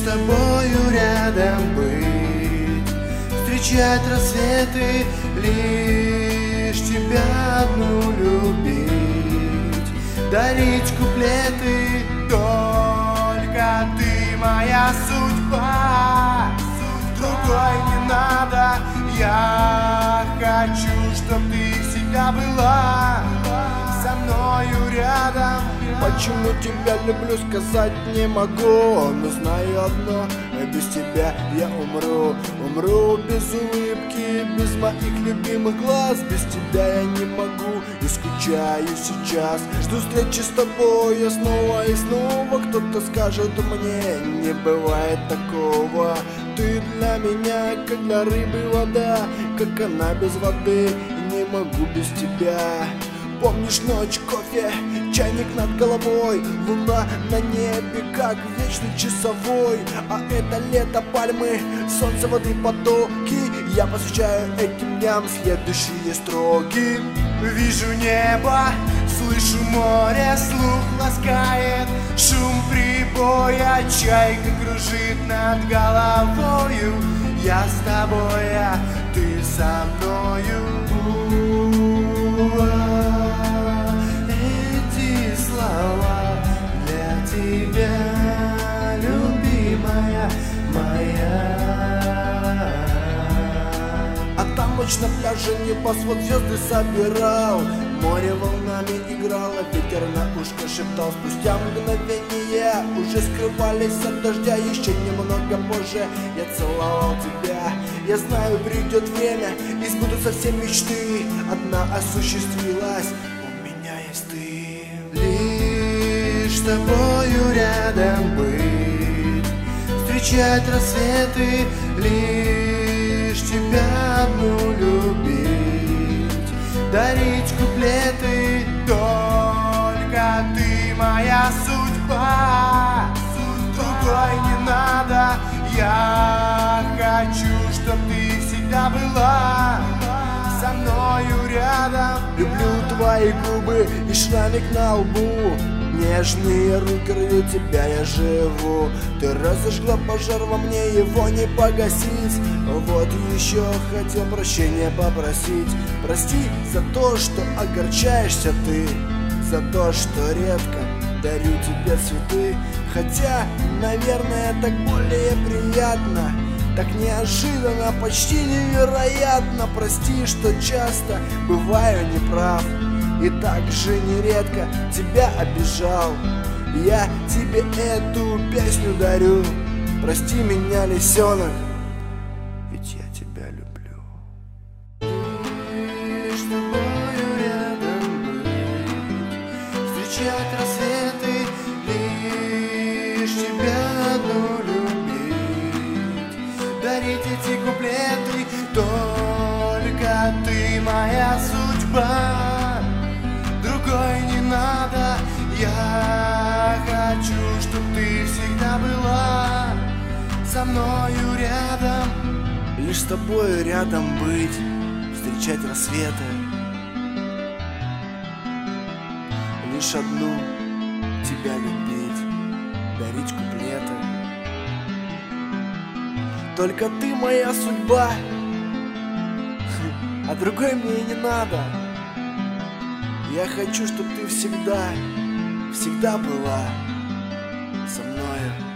тобою рядом быть, встречать рассветы, лишь тебя одну любить, дарить куплеты, только ты моя судьба, другой не надо. Я хочу, чтоб ты всегда была со мною рядом. Почему тебя люблю, сказать не могу, но знаю одно: без тебя я умру. Умру без улыбки, без моих любимых глаз. Без тебя я не могу и скучаю сейчас. Жду встречи с тобой я снова и снова. Кто-то скажет мне, не бывает такого. Ты для меня, как для рыбы вода, как она без воды, не могу без тебя. Помнишь ночь, кофе, чайник над головой, луна на небе, как вечный часовой. А это лето, пальмы, солнце, воды, потоки. Я посвящаю этим дням следующие строки. Вижу небо, слышу море, слух ласкает шум прибоя, чайка кружит над головою. Я с тобой, а ты со мною. Эти слова для тебя, любимая моя. А там ночь на пляже, небосвод звезды собирал, море волнами играло, ветер на ушко шептал. Спустя мгновение уже скрывались от дождя. Еще немного позже я целовал тебя. Я знаю, придет время, и сбудутся все мечты. Одна осуществилась, у меня есть ты. Лишь с тобою рядом быть, встречать рассветы, лишь тебя одну любить, дарить куплеты, только ты моя судьба, другой не надо. Я хочу, чтоб ты всегда была со мною рядом. Люблю твои губы и шрамик на лбу, нежные руки, ради тебя я живу. Ты разожгла пожар во мне, его не погасить. Вот еще хотел прощения попросить. Прости за то, что огорчаешься ты, за то, что редко дарю тебе цветы. Хотя, наверное, так более приятно, так неожиданно, почти невероятно. Прости, что часто бываю неправ и так же нередко тебя обижал. Я тебе эту песню дарю. Прости меня, лисенок, ведь я тебя люблю. Лишь с тобою рядом быть, встречать рассветы, лишь тебя одну любить, дарить эти куплеты, только ты моя судьба, другой не надо. Я хочу, чтоб ты всегда была со мною рядом. Лишь с тобою рядом быть, встречать рассветы, лишь одну тебя любить, дарить куплеты. Только ты моя судьба, а другой мне и не надо. Я хочу, чтобы ты всегда, всегда была со мною.